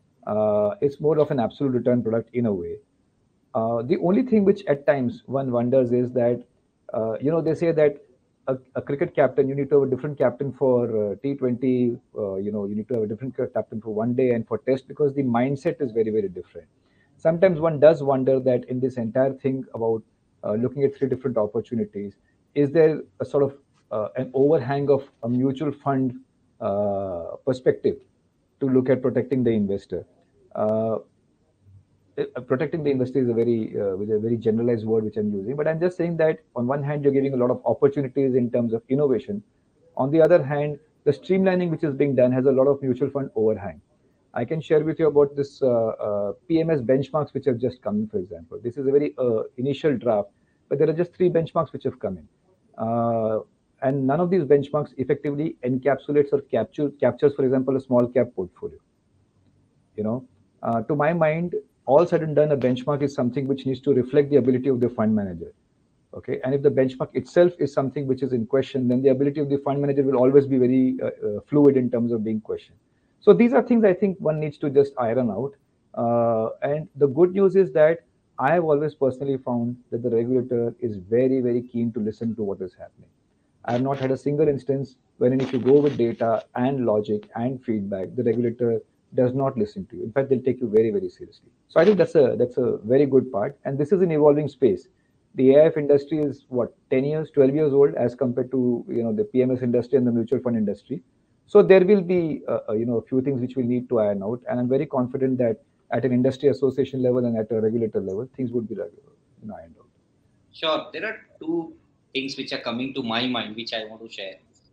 Uh, it's more of an absolute return product in a way. Uh, the only thing which at times one wonders is that, uh, you know, they say that a, a cricket captain, you need to have a different captain for uh, T twenty, uh, you know, you need to have a different captain for one day and for test because the mindset is very, very different. Sometimes one does wonder that in this entire thing about uh, looking at three different opportunities, is there a sort of uh, an overhang of a mutual fund uh, perspective to look at protecting the investor? Uh, protecting the investor is a very uh, with a very generalized word which I'm using, but I'm just saying that on one hand you're giving a lot of opportunities in terms of innovation. On the other hand, the streamlining which is being done has a lot of mutual fund overhang. I can share with you about this uh, uh, P M S benchmarks which have just come in, for example. This is a very uh, initial draft, but there are just three benchmarks which have come in. Uh, and none of these benchmarks effectively encapsulates or capture, captures, for example, a small cap portfolio. You know, uh, to my mind, all said and done, a benchmark is something which needs to reflect the ability of the fund manager. Okay, and if the benchmark itself is something which is in question, then the ability of the fund manager will always be very uh, uh, fluid in terms of being questioned. So these are things I think one needs to just iron out. Uh, and the good news is that I have always personally found that the regulator is very, very keen to listen to what is happening. I have not had a single instance wherein if you go with data and logic and feedback, the regulator does not listen to you. In fact, they'll take you very, very seriously. So I think that's a that's a very good part. And this is an evolving space. The A I F industry is what, ten years, twelve years old as compared to you know the P M S industry and the mutual fund industry. So there will be uh, you know a few things which we need to iron out. And I'm very confident that at an industry association level and at a regulator level, things would be you know, ironed out. Sure. There are two things which are coming to my mind which I want to share.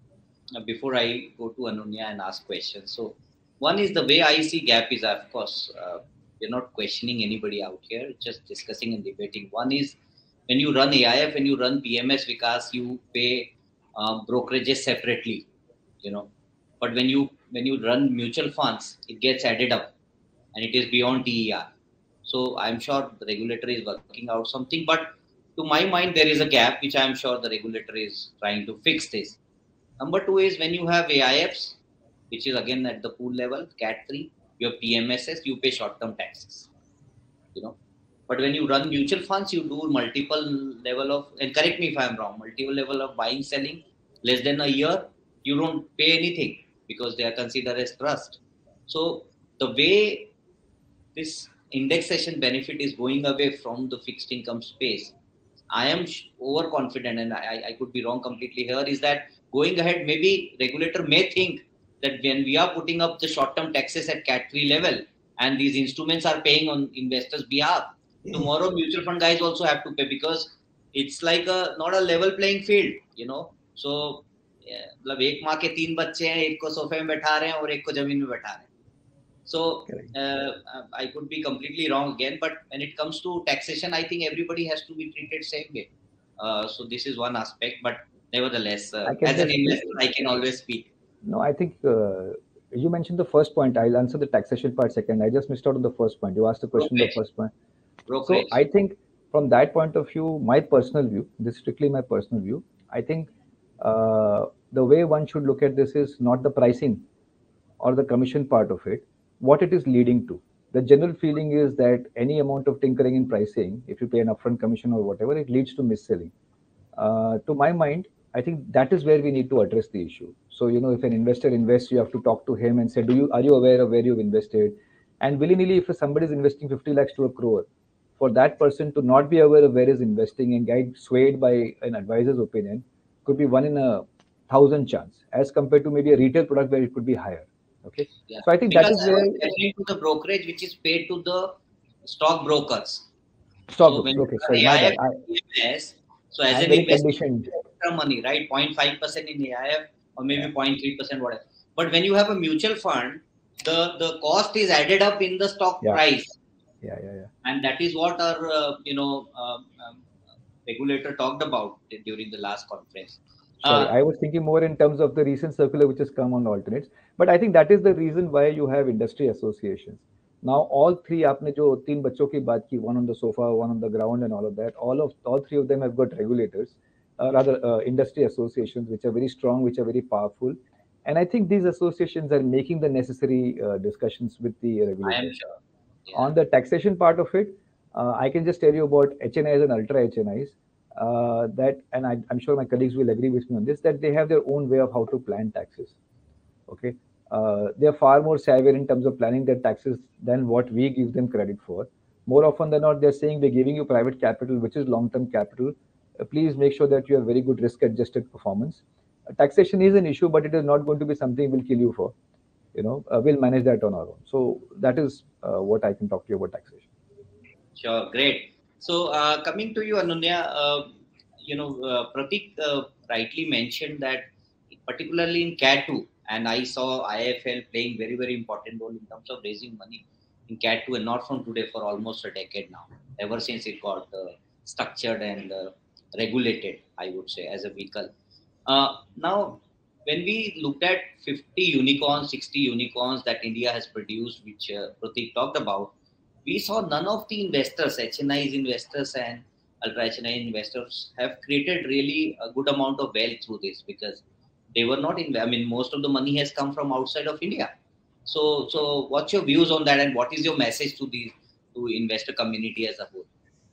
uh, before I go to Anunya and ask questions. So one is the way I see gap is, of course, uh, we're not questioning anybody out here, just discussing and debating. One is when you run A I F and you run P M S, because you pay uh, brokerages separately, you know. But when you when you run mutual funds, it gets added up, and it is beyond T E R. So I'm sure the regulator is working out something. But to my mind, there is a gap which I'm sure the regulator is trying to fix this. Number two is when you have A I Fs, which is again at the pool level, Cat three, you have P M S S, you pay short-term taxes, you know. But when you run mutual funds, you do multiple level of, and correct me if I'm wrong, multiple level of buying, selling, less than a year, you don't pay anything because they are considered as trust. So the way this indexation benefit is going away from the fixed income space, I am overconfident, and I, I could be wrong completely here, is that going ahead, maybe regulator may think that when we are putting up the short-term taxes at Cat three level and these instruments are paying on investors' behalf, tomorrow mutual fund guys also have to pay, because it's like a not a level playing field, you know. So मतलब एक माँ के तीन बच्चे हैं, एक को सोफे में बैठा रहे हैं और एक को जमीन में बैठा रहे हैं. So uh, I could be completely wrong again, but when it comes to taxation, I think everybody has to be treated same way. Uh, so this is one aspect, but nevertheless, uh, as an investor, I can always speak. No, I think uh, you mentioned the first point. I'll answer the taxation part second. I just missed out on the first point. You asked the question on the first point. Brokerage. So I think from that point of view, my personal view, this is strictly my personal view, I think uh, the way one should look at this is not the pricing or the commission part of it, what it is leading to. The general feeling is that any amount of tinkering in pricing, if you pay an upfront commission or whatever, it leads to mis-selling. Uh, to my mind, I think that is where we need to address the issue. So, you know, if an investor invests, you have to talk to him and say, do you, are you aware of where you've invested? And willy-nilly, if somebody is investing fifty lakhs to a crore, for that person to not be aware of where he's investing and get swayed by an advisor's opinion could be one in a thousand chance, as compared to maybe a retail product where it could be higher. Okay. Yeah. So I think because that is where to the brokerage which is paid to the stock brokers. Stock so brokers. Okay, sorry, my bad. I, so as an investor, extra money, right? zero point five percent in A I F or maybe zero point three percent, whatever. But when you have a mutual fund, the, the cost is added up in the stock yeah. price. Yeah, yeah, yeah. And that is what our, uh, you know, um, um, regulator talked about during the last conference. Sorry, uh, I was thinking more in terms of the recent circular which has come on alternates. But I think that is the reason why you have industry associations. Now, all three, aapne jo teen bachon ki baat ki, one on the sofa, one on the ground and all of that, all of all three of them have got regulators, uh, rather uh, industry associations, which are very strong, which are very powerful. And I think these associations are making the necessary uh, discussions with the regulators. I am sure. Yeah. On the taxation part of it, uh, I can just tell you about H N Is and ultra H N Is. Uh, that, and I, I'm sure my colleagues will agree with me on this, that they have their own way of how to plan taxes. Okay, uh, they are far more savvy in terms of planning their taxes than what we give them credit for. More often than not, they're saying we're giving you private capital, which is long-term capital. Uh, please make sure that you have very good risk-adjusted performance. Uh, taxation is an issue, but it is not going to be something we'll kill you for. You know, uh, we'll manage that on our own. So that is uh, what I can talk to you about taxation. Sure, great. So uh, coming to you, Anunya, uh, you know, uh, Pratik uh, rightly mentioned that particularly in Cat two, and I saw I F L playing very, very important role in terms of raising money in Cat two, and not from today, for almost a decade now, ever since it got uh, structured and uh, regulated, I would say, as a vehicle. Uh, now, when we looked at fifty unicorns, sixty unicorns that India has produced, which uh, Pratik talked about, we saw none of the investors, H N Is investors and ultra H N I investors, have created really a good amount of wealth through this, because they were not in, I mean, most of the money has come from outside of India. So, so what's your views on that, and what is your message to the to investor community as a whole?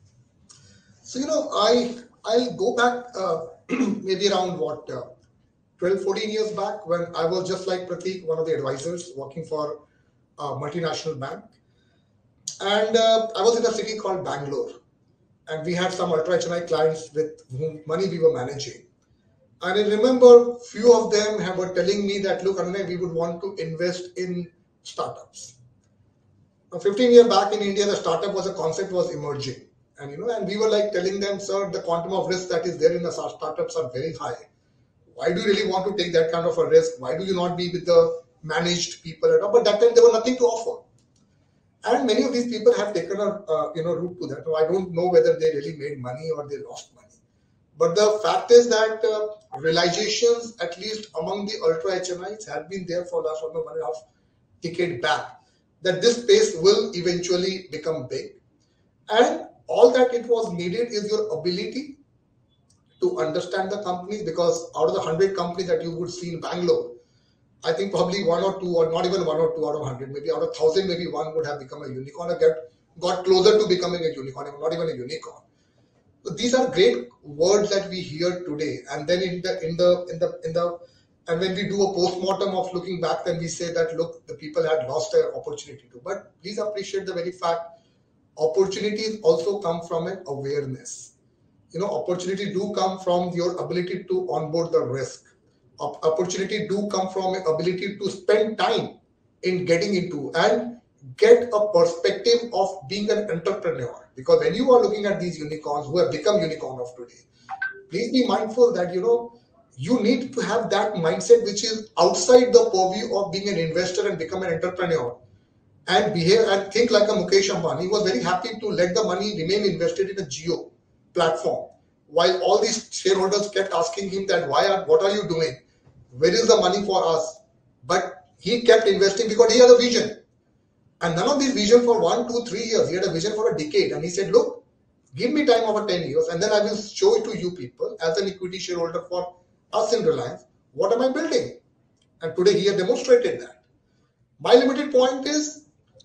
So, you know, I, I'll go back uh, maybe around what, uh, twelve, fourteen years back, when I was just like Pratik, one of the advisors working for a multinational bank. And uh, I was in a city called Bangalore, and we had some ultra H N I clients with whom money we were managing. And I remember few of them have, were telling me that, look, Anand, we would want to invest in startups. Now, fifteen years back in India, the startup was a concept was emerging. And, you know, and we were like telling them, sir, the quantum of risk that is there in the startups are very high. Why do you really want to take that kind of a risk? Why do you not be with the managed people at all? But that time there was nothing to offer. And many of these people have taken a uh, you know route to that. So I don't know whether they really made money or they lost money. But the fact is that uh, realizations, at least among the ultra H N Is, have been there for last one and a half decade back, that this space will eventually become big. And all that it was needed is your ability to understand the companies, because out of the one hundred companies that you would see in Bangalore, I think probably one or two, or not even one or two out of one hundred, maybe out of one thousand, maybe one would have become a unicorn or get, got closer to becoming a unicorn, not even a unicorn. So these are great words that we hear today. And then in the, in the, in the, in the, and when we do a post-mortem of looking back, then we say that, look, the people had lost their opportunity to. But please appreciate the very fact, opportunities also come from an awareness. You know, opportunity do come from your ability to onboard the risk. Opportunity do come from an ability to spend time in getting into and get a perspective of being an entrepreneur. Because when you are looking at these unicorns who have become unicorn of today, please be mindful that, you know, you need to have that mindset which is outside the purview of being an investor and become an entrepreneur and behave and think like a Mukesh Ambani. He was very happy to let the money remain invested in a Jio platform, while all these shareholders kept asking him that, why are, what are you doing? Where is the money for us? But he kept investing because he had a vision. And none of these vision for one, two, three years. He had a vision for a decade. And he said, look, give me time over ten years, and then I will show it to you people as an equity shareholder for us in Reliance. What am I building? And today he has demonstrated that. My limited point is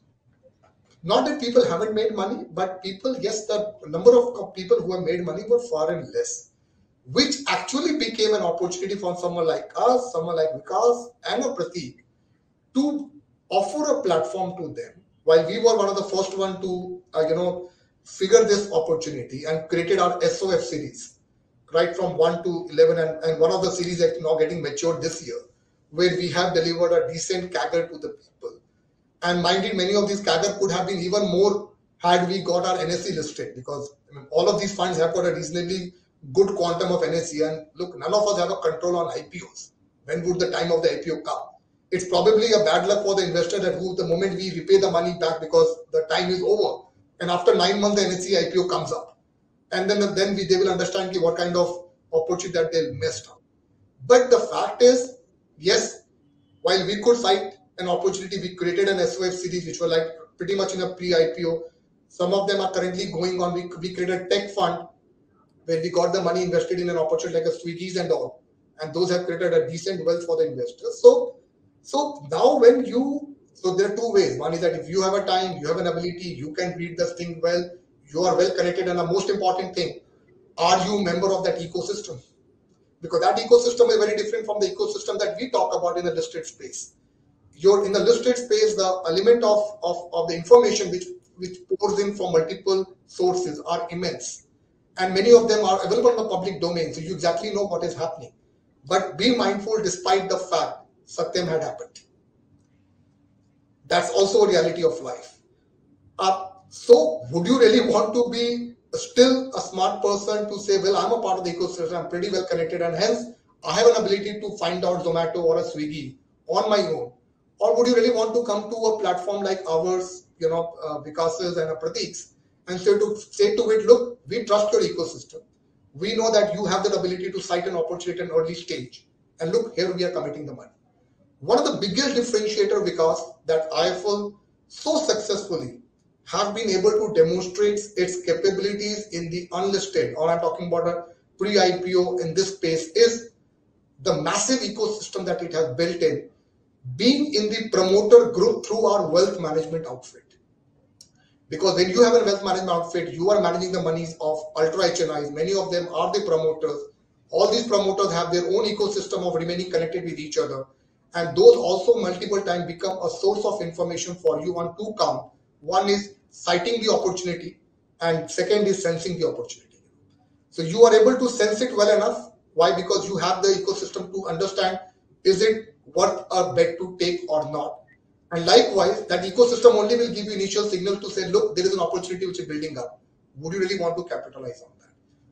not that people haven't made money, but people, yes, the number of people who have made money were far and less, which actually became an opportunity for someone like us, someone like Vikas and a Prateek to offer a platform to them. While we were one of the first one to, uh, you know, figure this opportunity and created our S O F series, right from one to eleven, and, and one of the series that is now getting matured this year, where we have delivered a decent C A G R to the people. And mind you, many of these C A G R could have been even more had we got our N S E listed, because I mean, all of these funds have got a reasonably good quantum of N S E. And look, none of us have a control on I P Os. When would the time of the I P O come? It's probably a bad luck for the investor that who the moment we repay the money back because the time is over, and after nine months the N S E I P O comes up, and then then we, they will understand what kind of opportunity that they messed up. But the fact is, yes, while we could cite an opportunity, we created an S O F series which were like pretty much in a pre-I P O. Some of them are currently going on. We, we created a tech fund where we got the money invested in an opportunity like a Swiggy's and all, and those have created a decent wealth for the investors. So, so now when you, so there are two ways. One is that if you have a time, you have an ability, you can read this thing well, you are well connected, and the most important thing, are you a member of that ecosystem? Because that ecosystem is very different from the ecosystem that we talk about in the listed space. You're in the listed space, the element of, of, of the information which, which pours in from multiple sources are immense. And many of them are available in the public domain, so you exactly know what is happening. But be mindful despite the fact Satyam had happened. That's also a reality of life. Uh, so would you really want to be still a smart person to say, well, I'm a part of the ecosystem, I'm pretty well connected, and hence I have an ability to find out Zomato or a Swiggy on my own? Or would you really want to come to a platform like ours, you know, uh, Vikas's and a Prateek's, and say to, say to it, look, we trust your ecosystem. We know that you have that ability to cite an opportunity at an early stage. And look, here we are committing the money. One of the biggest differentiator, Vikas, that I F L so successfully have been able to demonstrate its capabilities in the unlisted, or I'm talking about a pre-I P O in this space, is the massive ecosystem that it has built in, being in the promoter group through our wealth management outfit. Because when you have a wealth management outfit, you are managing the monies of ultra H N Is. Many of them are the promoters. All these promoters have their own ecosystem of remaining connected with each other. And those also multiple times become a source of information for you on two count. One is citing the opportunity, and second is sensing the opportunity. So you are able to sense it well enough. Why? Because you have the ecosystem to understand, is it worth a bet to take or not? And likewise, that ecosystem only will give you initial signal to say, look, there is an opportunity which is building up. Would you really want to capitalize on that?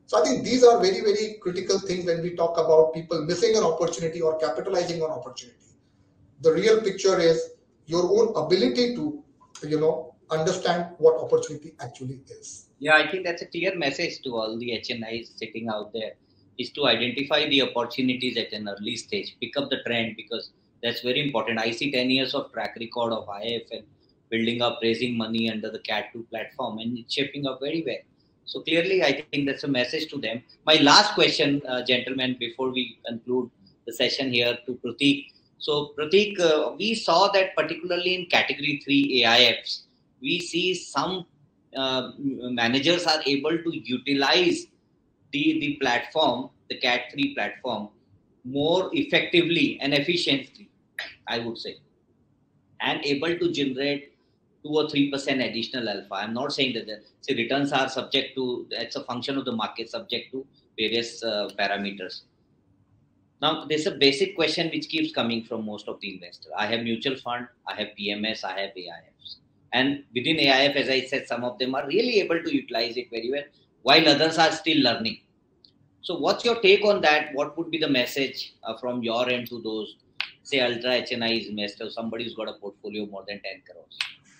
So I think these are very, very critical things when we talk about people missing an opportunity or capitalizing on opportunity. The real picture is your own ability to, you know, understand what opportunity actually is. Yeah, I think that's a clear message to all the H N Is sitting out there, is to identify the opportunities at an early stage, pick up the trend, because that's very important. I see ten years of track record of I I F L building up, raising money under the Cat two platform, and it's shaping up very well. So clearly, I think that's a message to them. My last question, uh, gentlemen, before we conclude the session here, to Prateek. So Prateek, uh, we saw that particularly in category three A I Fs, we see some uh, managers are able to utilize the, the platform, the Cat three platform, more effectively and efficiently, I would say, and able to generate two or three percent additional alpha. I'm not saying that the say returns are subject to, it's a function of the market, subject to various uh, parameters. Now, there's a basic question which keeps coming from most of the investors. I have mutual fund, I have P M S, I have A I Fs. And within A I F, as I said, some of them are really able to utilize it very well, while others are still learning. So what's your take on that? What would be the message uh, from your end to those, say, ultra H N Is investors, somebody who's got a portfolio of more than ten crores?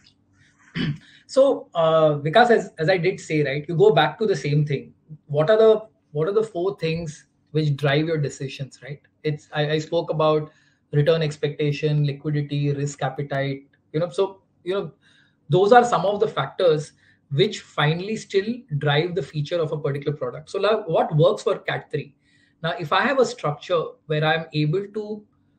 So, uh, Vikas, as, as I did say, right, you go back to the same thing. What are the what are the four things which drive your decisions, right? It's I, I spoke about return expectation, liquidity, risk appetite. You know, so you know, those are some of the factors which finally still drive the feature of a particular product. So, like, what works for Cat three? Now, if I have a structure where I'm able to,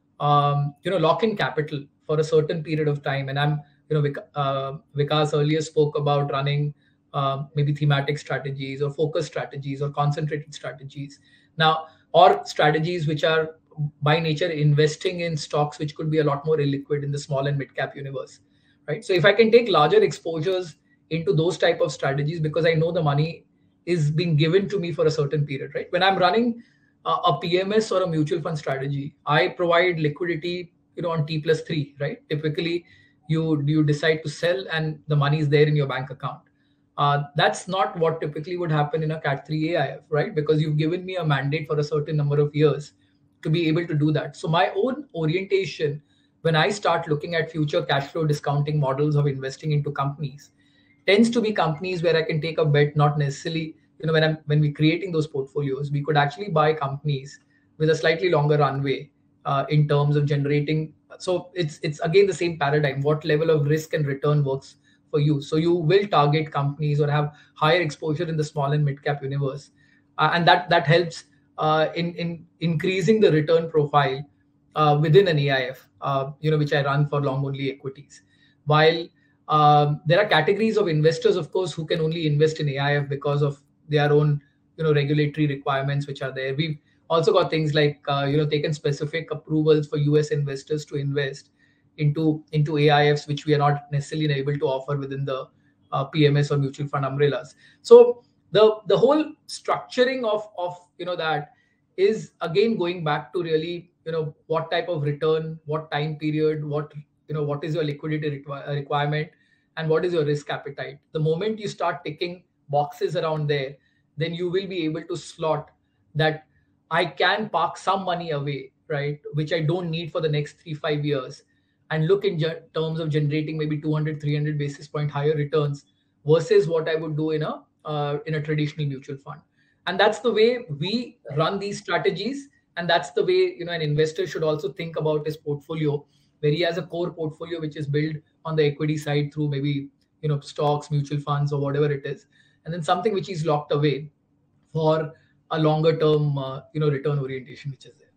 um, you know, lock in capital for a certain period of time, and I'm You know, Vik- uh, Vikas earlier spoke about running uh, maybe thematic strategies or focus strategies or concentrated strategies. Now, or strategies which are by nature investing in stocks which could be a lot more illiquid in the small and mid cap universe, right? So if I can take larger exposures into those type of strategies because I know the money is being given to me for a certain period, right? When I'm running uh, a P M S or a mutual fund strategy, I provide liquidity, you know, on T plus three, right? Typically, you you decide to sell and the money is there in your bank account. Uh, that's not what typically would happen in a Cat three A I F, right? Because you've given me a mandate for a certain number of years to be able to do that. So my own orientation, when I start looking at future cash flow discounting models of investing into companies, tends to be companies where I can take a bet, not necessarily, you know, when I'm when we're creating those portfolios, we could actually buy companies with a slightly longer runway uh, in terms of generating. So it's it's again the same paradigm. What level of risk and return works for you? So you will target companies or have higher exposure in the small and mid cap universe, uh, and that that helps uh, in in increasing the return profile uh, within an A I F. Uh, you know, which I run for long only equities. While um, there are categories of investors, of course, who can only invest in A I F because of their own you know regulatory requirements which are there. We've also got things like uh, you know taken specific approvals for U S investors to invest into into A I Fs, which we are not necessarily able to offer within the uh, P M S or mutual fund umbrellas. So the the whole structuring of of you know that is again going back to really you know what type of return, what time period, what you know what is your liquidity requ- requirement, and what is your risk appetite. The moment you start ticking boxes around there, then you will be able to slot that I can park some money away, right, which I don't need for the next three, five years, and look in ge- terms of generating maybe two hundred, three hundred basis point higher returns versus what I would do in a uh, in a traditional mutual fund. And that's the way we run these strategies, and that's the way you know an investor should also think about his portfolio, where he has a core portfolio which is built on the equity side through maybe you know stocks, mutual funds, or whatever it is, and then something which is locked away for a longer term uh, you know return orientation which is there.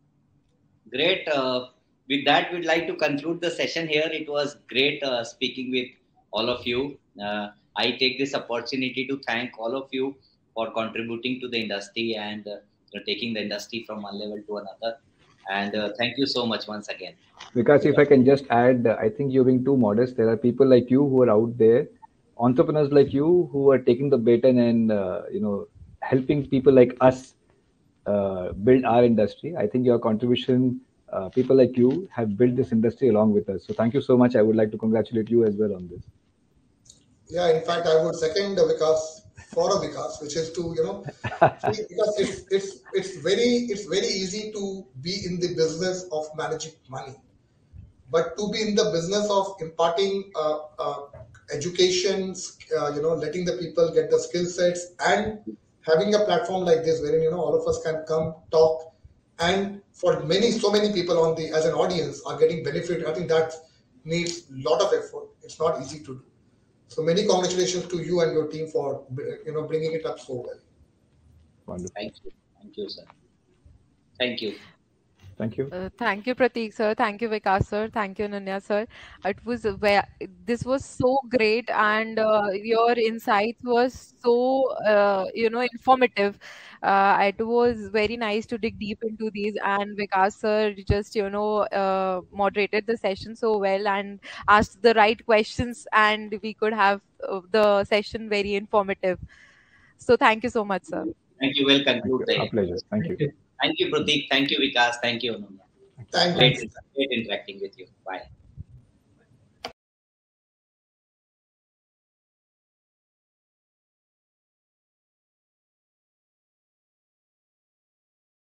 Great. Uh, with that, we'd like to conclude the session here. It was great uh, speaking with all of you. Uh, I take this opportunity to thank all of you for contributing to the industry and uh, taking the industry from one level to another. And uh, thank you so much once again. Because if I can just add, I think you're being too modest. There are people like you who are out there, entrepreneurs like you who are taking the baton and uh, you know helping people like us uh, build our industry. I think your contribution, uh, people like you have built this industry along with us. So thank you so much. I would like to congratulate you as well on this. Yeah, in fact, I would second Vikas for a Vikas, which is to, you know, because it's it's it's very it's very easy to be in the business of managing money, but to be in the business of imparting uh, uh, education, uh, you know, letting the people get the skill sets, and having a platform like this wherein, you know, all of us can come talk, and for many so many people on the as an audience are getting benefit. I think that needs a lot of effort. It's not easy to do. So many congratulations to you and your team for, you know, bringing it up so well. Wonderful. Thank you. Thank you, sir. Thank you. Thank you. Uh, thank you, Prateek sir. Thank you, Vikas sir. Thank you, Ananya sir. It was where this was so great, and uh, your insights was so uh, you know informative. Uh, it was very nice to dig deep into these, and Vikas sir just you know uh, moderated the session so well and asked the right questions, and we could have uh, the session very informative. So thank you so much, sir. Thank you. We'll conclude Thank you. there. Our pleasure. Thank you. Thank you, Prateek. Thank you, Vikas. Thank you, Ananya. Thank Great, you. great interacting with you.